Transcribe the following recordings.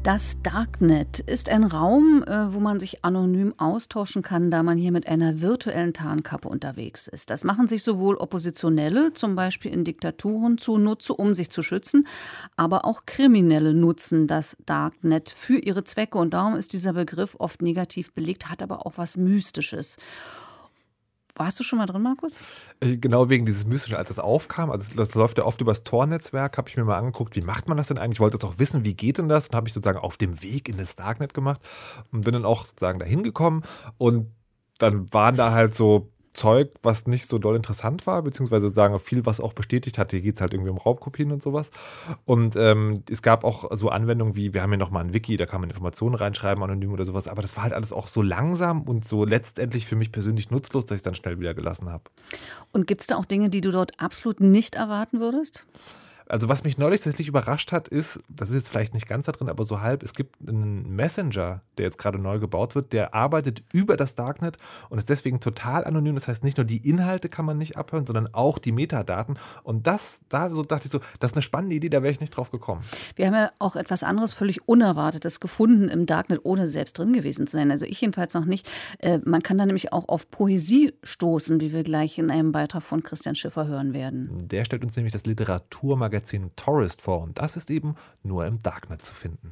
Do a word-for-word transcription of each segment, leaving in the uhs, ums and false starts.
Das Darknet ist ein Raum, äh, wo man sich anonym austauschen kann, da man hier mit einer virtuellen Tarnkappe unterwegs ist. Das machen sich sowohl Oppositionelle, zum Beispiel in Diktaturen, zunutze, um sich zu schützen, aber auch Kriminelle nutzen das Darknet für ihre Zwecke. Und darum ist dieser Begriff oft negativ belegt, hat aber auch was Mystisches. Warst du schon mal drin, Markus? Genau wegen dieses Mystischen, als das aufkam, also das läuft ja oft über das Tor-Netzwerk, habe ich mir mal angeguckt, wie macht man das denn eigentlich? Ich wollte jetzt auch wissen, wie geht denn das? Und habe ich sozusagen auf dem Weg in das Darknet gemacht und bin dann auch sozusagen dahin gekommen und dann waren da halt so Zeug, was nicht so doll interessant war, beziehungsweise sozusagen viel, was auch bestätigt hat, hier geht es halt irgendwie um Raubkopien und sowas. Und ähm, es gab auch so Anwendungen wie, wir haben hier nochmal ein Wiki, da kann man Informationen reinschreiben, anonym oder sowas, aber das war halt alles auch so langsam und so letztendlich für mich persönlich nutzlos, dass ich es dann schnell wieder gelassen habe. Und gibt es da auch Dinge, die du dort absolut nicht erwarten würdest? Also was mich neulich tatsächlich überrascht hat, ist, das ist jetzt vielleicht nicht ganz da drin, aber so halb, es gibt einen Messenger, der jetzt gerade neu gebaut wird, der arbeitet über das Darknet und ist deswegen total anonym. Das heißt, nicht nur die Inhalte kann man nicht abhören, sondern auch die Metadaten. Und das, da so dachte ich so, das ist eine spannende Idee, da wäre ich nicht drauf gekommen. Wir haben ja auch etwas anderes, völlig Unerwartetes gefunden im Darknet, ohne selbst drin gewesen zu sein. Also ich jedenfalls noch nicht. Äh, man kann da nämlich auch auf Poesie stoßen, wie wir gleich in einem Beitrag von Christian Schiffer hören werden. Der stellt uns nämlich das Literaturmagazin Tourist vor und das ist eben nur im Darknet zu finden.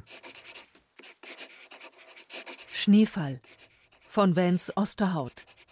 Schneefall von Vance Osterhaut.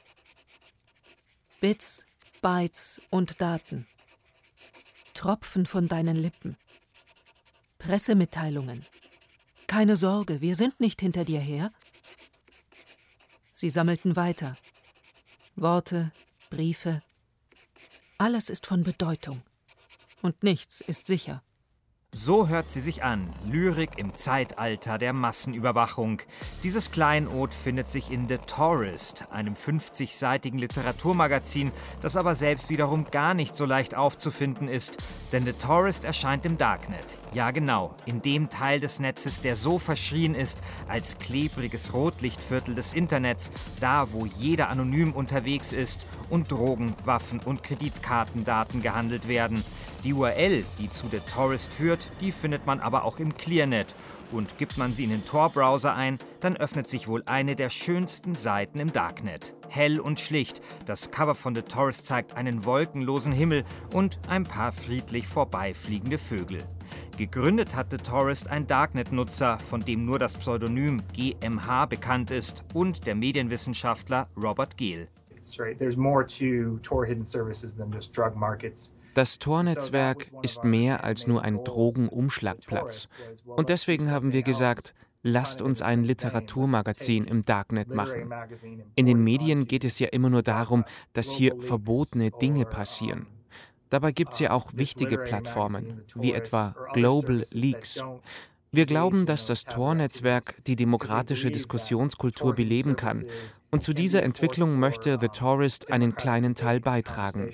Bits, Bytes und Daten. Tropfen von deinen Lippen. Pressemitteilungen. Keine Sorge, wir sind nicht hinter dir her. Sie sammelten weiter. Worte, Briefe. Alles ist von Bedeutung. Und nichts ist sicher. So hört sie sich an, Lyrik im Zeitalter der Massenüberwachung. Dieses Kleinod findet sich in The Tourist, einem fünfzigseitigen Literaturmagazin, das aber selbst wiederum gar nicht so leicht aufzufinden ist. Denn The Tourist erscheint im Darknet. Ja genau, in dem Teil des Netzes, der so verschrien ist als klebriges Rotlichtviertel des Internets, da wo jeder anonym unterwegs ist und Drogen, Waffen und Kreditkartendaten gehandelt werden. Die U R L, die zu The Tourist führt, die findet man aber auch im Clearnet. Und gibt man sie in den Tor-Browser ein, dann öffnet sich wohl eine der schönsten Seiten im Darknet. Hell und schlicht. Das Cover von The Tourist zeigt einen wolkenlosen Himmel und ein paar friedlich vorbeifliegende Vögel. Gegründet hat The Tourist ein Darknet-Nutzer, von dem nur das Pseudonym G M H bekannt ist, und der Medienwissenschaftler Robert Gehl. Das Tor-Netzwerk ist mehr als nur ein Drogenumschlagplatz. Und deswegen haben wir gesagt, lasst uns ein Literaturmagazin im Darknet machen. In den Medien geht es ja immer nur darum, dass hier verbotene Dinge passieren. Dabei gibt es ja auch wichtige Plattformen, wie etwa Global Leaks. Wir glauben, dass das Tor-Netzwerk die demokratische Diskussionskultur beleben kann. Und zu dieser Entwicklung möchte The Tourist einen kleinen Teil beitragen.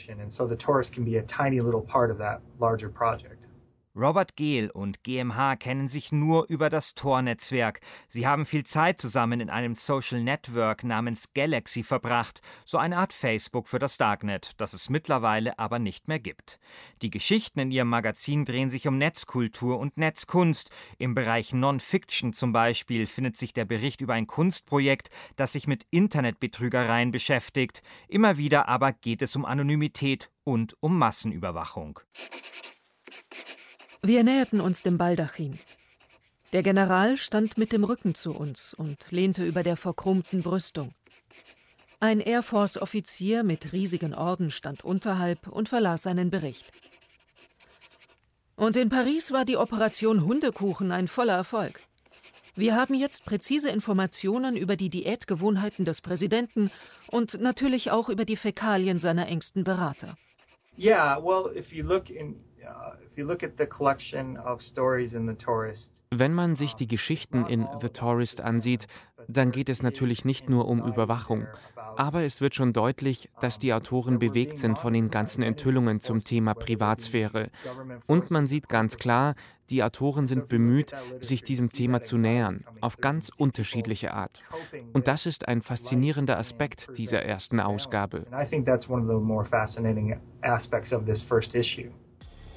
Robert Gehl und G M H kennen sich nur über das Tor-Netzwerk. Sie haben viel Zeit zusammen in einem Social Network namens Galaxy verbracht, so eine Art Facebook für das Darknet, das es mittlerweile aber nicht mehr gibt. Die Geschichten in ihrem Magazin drehen sich um Netzkultur und Netzkunst. Im Bereich Non-Fiction zum Beispiel findet sich der Bericht über ein Kunstprojekt, das sich mit Internetbetrügereien beschäftigt. Immer wieder aber geht es um Anonymität und um Massenüberwachung. Wir näherten uns dem Baldachin. Der General stand mit dem Rücken zu uns und lehnte über der verchromten Brüstung. Ein Air Force-Offizier mit riesigen Orden stand unterhalb und verlas seinen Bericht. Und in Paris war die Operation Hundekuchen ein voller Erfolg. Wir haben jetzt präzise Informationen über die Diätgewohnheiten des Präsidenten und natürlich auch über die Fäkalien seiner engsten Berater. Yeah, well, if you look in uh, if you look at the collection of stories in The Tourist. Wenn man sich die Geschichten in The Tourist ansieht, dann geht es natürlich nicht nur um Überwachung. Aber es wird schon deutlich, dass die Autoren bewegt sind von den ganzen Enthüllungen zum Thema Privatsphäre. Und man sieht ganz klar, die Autoren sind bemüht, sich diesem Thema zu nähern, auf ganz unterschiedliche Art. Und das ist ein faszinierender Aspekt dieser ersten Ausgabe.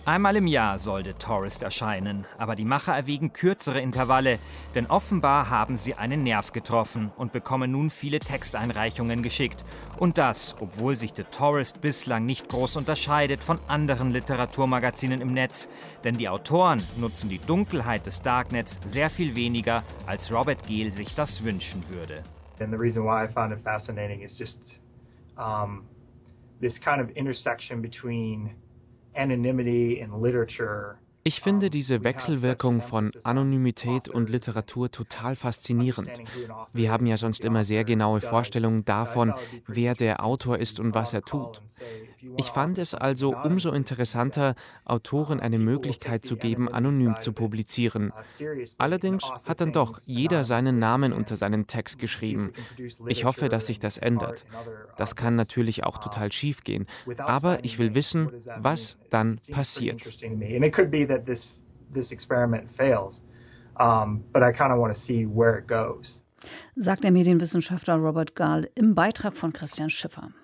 Einmal im Jahr soll The Tourist erscheinen, aber die Macher erwägen kürzere Intervalle, denn offenbar haben sie einen Nerv getroffen und bekommen nun viele Texteinreichungen geschickt. Und das, obwohl sich The Tourist bislang nicht groß unterscheidet von anderen Literaturmagazinen im Netz, denn die Autoren nutzen die Dunkelheit des Darknets sehr viel weniger, als Robert Gehl sich das wünschen würde. And the reason why I found it fascinating is just um, this kind of intersection between anonymity and literature. Ich finde diese Wechselwirkung von Anonymität und Literatur total faszinierend. Wir haben ja sonst immer sehr genaue Vorstellungen davon, wer der Autor ist und was er tut. Ich fand es also umso interessanter, Autoren eine Möglichkeit zu geben, anonym zu publizieren. Allerdings hat dann doch jeder seinen Namen unter seinen Text geschrieben. Ich hoffe, dass sich das ändert. Das kann natürlich auch total schief gehen, aber ich will wissen, was dann passiert. That this this experiment fails, um, but I kind of want to see where it goes. Sagt der Medienwissenschaftler Robert Gahl im Beitrag von Christian Schiffer.